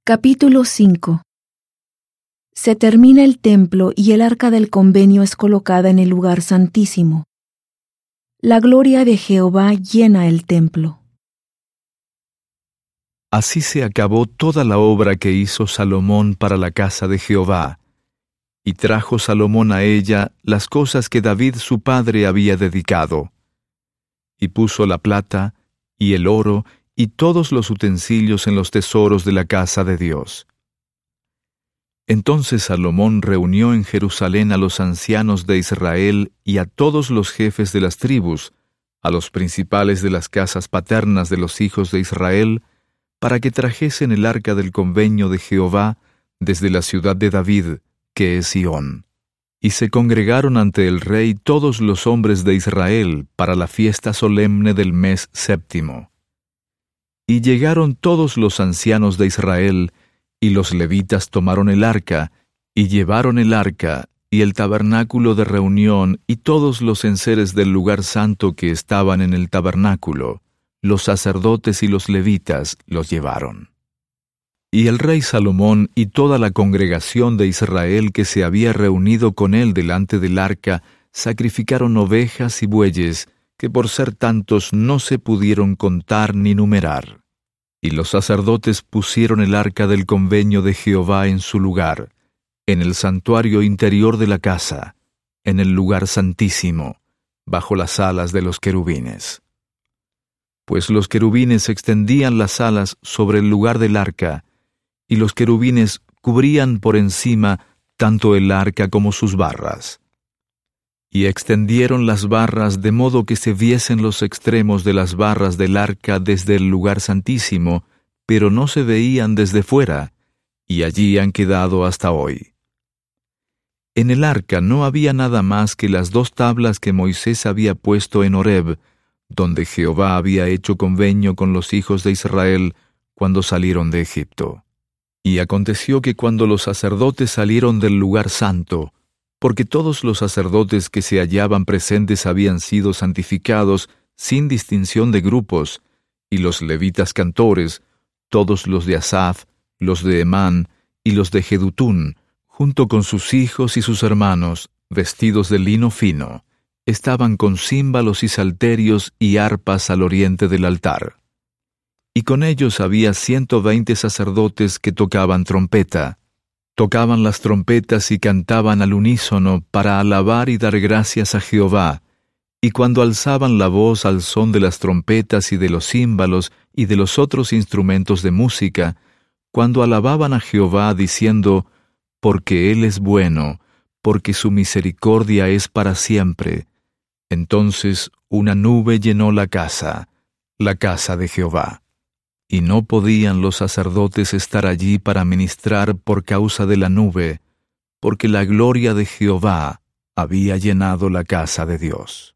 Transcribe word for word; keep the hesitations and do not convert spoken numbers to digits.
Capítulo cinco. Se termina el templo y el arca del convenio es colocada en el lugar santísimo. La gloria de Jehová llena el templo. Así se acabó toda la obra que hizo Salomón para la casa de Jehová, y trajo Salomón a ella las cosas que David su padre había dedicado, y puso la plata, y el oro, y todos los utensilios en los tesoros de la casa de Dios. Entonces Salomón reunió en Jerusalén a los ancianos de Israel y a todos los jefes de las tribus, a los principales de las casas paternas de los hijos de Israel, para que trajesen el arca del convenio de Jehová desde la ciudad de David, que es Sión. Y se congregaron ante el rey todos los hombres de Israel para la fiesta solemne del mes séptimo. Y llegaron todos los ancianos de Israel, y los levitas tomaron el arca, y llevaron el arca, y el tabernáculo de reunión, y todos los enseres del lugar santo que estaban en el tabernáculo, los sacerdotes y los levitas los llevaron. Y el rey Salomón y toda la congregación de Israel que se había reunido con él delante del arca, sacrificaron ovejas y bueyes, que por ser tantos no se pudieron contar ni numerar. Y los sacerdotes pusieron el arca del convenio de Jehová en su lugar, en el santuario interior de la casa, en el lugar santísimo, bajo las alas de los querubines. Pues los querubines extendían las alas sobre el lugar del arca, y los querubines cubrían por encima tanto el arca como sus barras. Y extendieron las barras de modo que se viesen los extremos de las barras del arca desde el lugar santísimo, pero no se veían desde fuera, y allí han quedado hasta hoy. En el arca no había nada más que las dos tablas que Moisés había puesto en Horeb, donde Jehová había hecho convenio con los hijos de Israel cuando salieron de Egipto. Y aconteció que cuando los sacerdotes salieron del lugar santo, porque todos los sacerdotes que se hallaban presentes habían sido santificados sin distinción de grupos, y los levitas cantores, todos los de Asaf, los de Emán y los de Jedutún, junto con sus hijos y sus hermanos, vestidos de lino fino, estaban con címbalos y salterios y arpas al oriente del altar. Y con ellos había ciento veinte sacerdotes que tocaban trompeta. Tocaban las trompetas y cantaban al unísono para alabar y dar gracias a Jehová, y cuando alzaban la voz al son de las trompetas y de los címbalos y de los otros instrumentos de música, cuando alababan a Jehová diciendo, porque Él es bueno, porque su misericordia es para siempre, entonces una nube llenó la casa, la casa de Jehová. Y no podían los sacerdotes estar allí para ministrar por causa de la nube, porque la gloria de Jehová había llenado la casa de Dios.